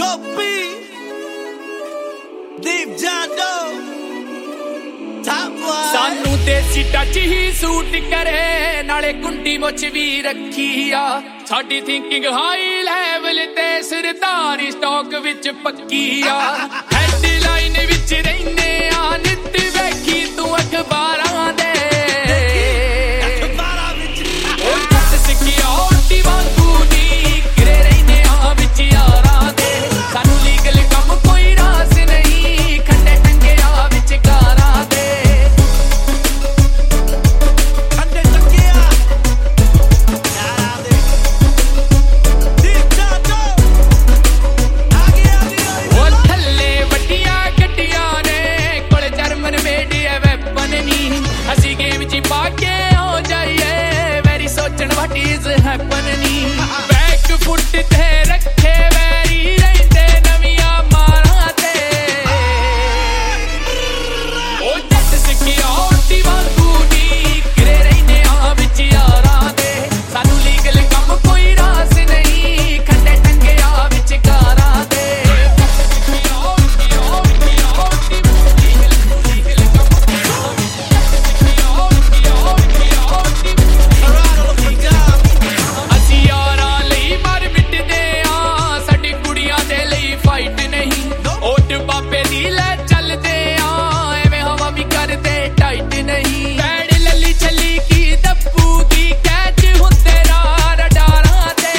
Gopi, Deep Jando, Top Boy। सानू देसी touch ही suit करे नाले कुंडी मुछ भी रखी आ साडी थिंकिंग हाई लेवल ते सरदारी स्टॉक विच पक्की आ हेडलाइन विच रहने आ नित वेखी तू अखबारां दे ओ जट सिक्योरिटी वांगू नी गिरे रहने आ विच यारां दे सानू लीगल कम कोई रास नहीं खंडे टंगे आ विच कारां दे बैक फुट ते रखे वैरी रहंदे नवियां मारां ते ओ जट सिक्योरिटी वांगू नी गिरे रहने आ विच यारां दे सानू लीगल कम कोई रास नहीं खंडे टंगे आ विच कारां दे बाबे दी ले चलदे आ एवें हवा भी करदे टाइट नहीं पैड़ लली चली की दब्बू दी कैच हुंदे रडारां ते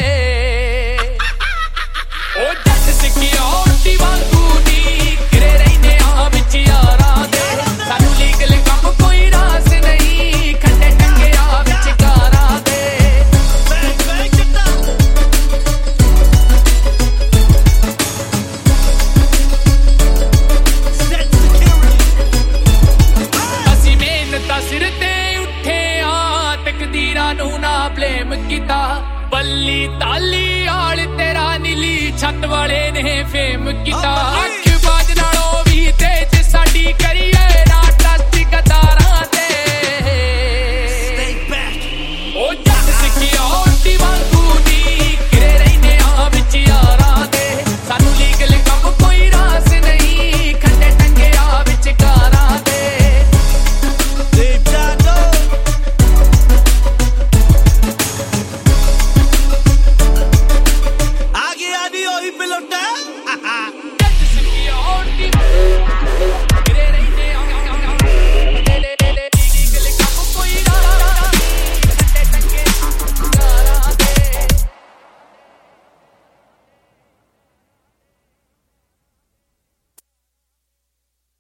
ओ जट सिक्योरिटी वांगू नी गिरे रहने आ विच यारां दे सानू लीगल कम कोई रास नहीं खंडे टंगे आ विच कारां दे सिर ते उठे आ तकदीरां नू ना ब्लेम कीता बल्ली ताली आल तेरा नीली छत वाले ने फेम कीता अख बाज नालों भी तेज साडी करिए ना ट्रस्ट गदारा